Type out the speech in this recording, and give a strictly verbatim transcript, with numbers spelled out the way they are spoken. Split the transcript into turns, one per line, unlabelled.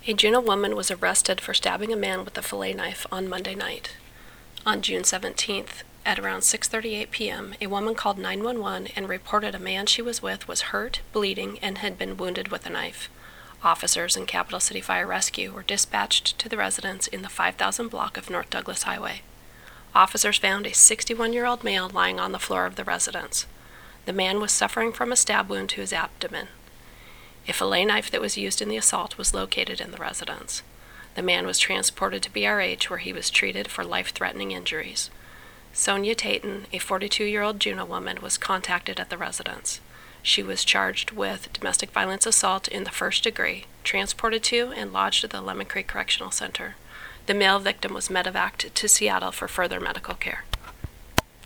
A Juneau woman was arrested for stabbing a man with a fillet knife on Monday night. On June seventeenth, at around six thirty-eight p.m., a woman called nine one one and reported a man she was with was hurt, bleeding, and had been wounded with a knife. Officers in Capital City Fire Rescue were dispatched to the residence in the five thousand block of North Douglas Highway. Officers found a sixty-one-year-old male lying on the floor of the residence. The man was suffering from a stab wound to his abdomen. A fillet knife that was used in the assault was located in the residence. The man was transported to B R H, where he was treated for life-threatening injuries. Sonia Taton, a forty-two-year-old Juneau woman, was contacted at the residence. She was charged with domestic violence assault in the first degree, transported to and lodged at the Lemon Creek Correctional Center. The male victim was medevaced to Seattle for further medical care.